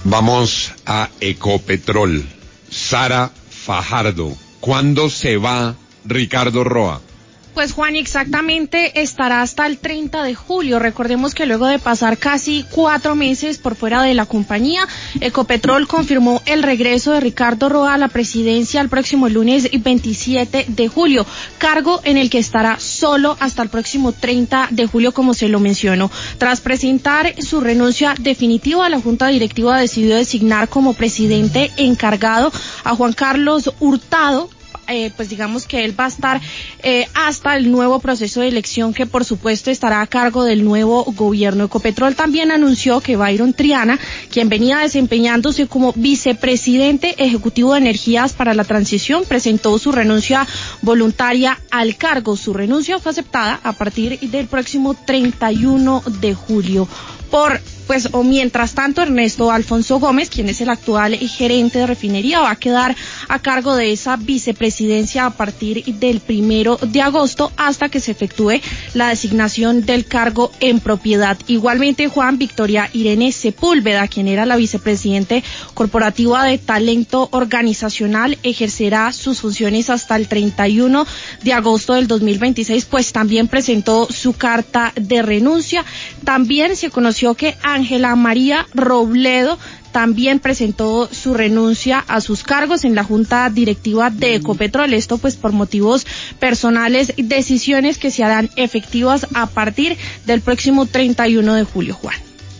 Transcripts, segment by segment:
Vamos a Ecopetrol. Sara Fajardo, ¿cuándo se va Ricardo Roa? Pues Juan, exactamente estará hasta el 30 de julio. Recordemos que luego de pasar casi 4 meses por fuera de la compañía, Ecopetrol confirmó el regreso de Ricardo Roa a la presidencia el próximo lunes 27 de julio, cargo en el que estará solo hasta el próximo 30 de julio, como se lo mencionó. Tras presentar su renuncia definitiva, la Junta Directiva decidió designar como presidente encargado a Juan Carlos Hurtado. Pues digamos que él va a estar hasta el nuevo proceso de elección, que por supuesto estará a cargo del nuevo gobierno. Ecopetrol también anunció que Byron Triana, quien venía desempeñándose como vicepresidente ejecutivo de Energías para la Transición, presentó su renuncia voluntaria al cargo. Su renuncia fue aceptada a partir del próximo 31 de julio. Mientras tanto, Ernesto Alfonso Gómez, quien es el actual gerente de refinería, va a quedar a cargo de esa vicepresidencia a partir del 1 de agosto hasta que se efectúe la designación del cargo en propiedad. Igualmente, Juan, Victoria Irene Sepúlveda, quien era la vicepresidente corporativa de talento organizacional, ejercerá sus funciones hasta el 31 de agosto del 2026, pues también presentó su carta de renuncia. También se conoció que Ángela María Robledo también presentó su renuncia a sus cargos en la Junta Directiva de Ecopetrol. Esto pues por motivos personales, decisiones que se harán efectivas a partir del próximo 31 de julio, Juan.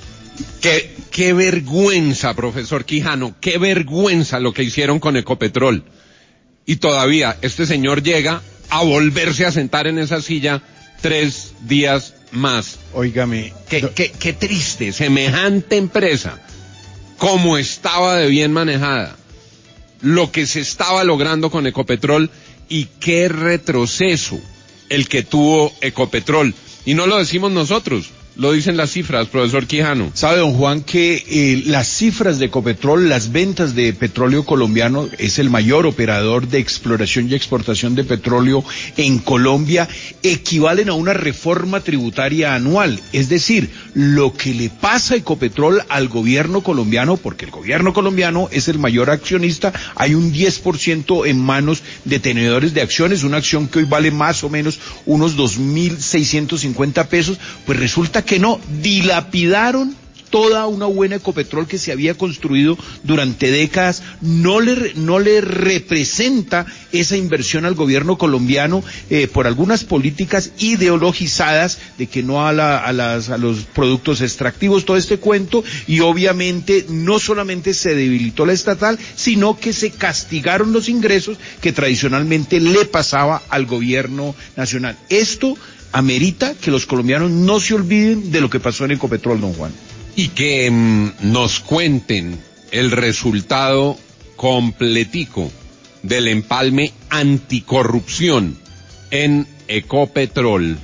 Qué vergüenza, profesor Quijano, qué vergüenza lo que hicieron con Ecopetrol. Y todavía este señor llega a volverse a sentar en esa silla 3 días más. Óigame. Qué triste, semejante empresa, como estaba de bien manejada, lo que se estaba logrando con Ecopetrol, y qué retroceso el que tuvo Ecopetrol. Y no lo decimos nosotros, lo dicen las cifras, profesor Quijano. Sabe, don Juan, que las cifras de Ecopetrol, las ventas de petróleo colombiano, es el mayor operador de exploración y exportación de petróleo en Colombia, equivalen a una reforma tributaria anual. Es decir, lo que le pasa a Ecopetrol al gobierno colombiano, porque el gobierno colombiano es el mayor accionista, hay un 10% en manos de tenedores de acciones, una acción que hoy vale más o menos unos 2.650 pesos, pues resulta que no, dilapidaron toda una buena Ecopetrol que se había construido durante décadas. No le representa esa inversión al gobierno colombiano por algunas políticas ideologizadas de que no a los productos extractivos, todo este cuento, y obviamente no solamente se debilitó la estatal, sino que se castigaron los ingresos que tradicionalmente le pasaba al gobierno nacional. Esto amerita que los colombianos no se olviden de lo que pasó en Ecopetrol, don Juan. Y que nos cuenten el resultado completico del empalme anticorrupción en Ecopetrol.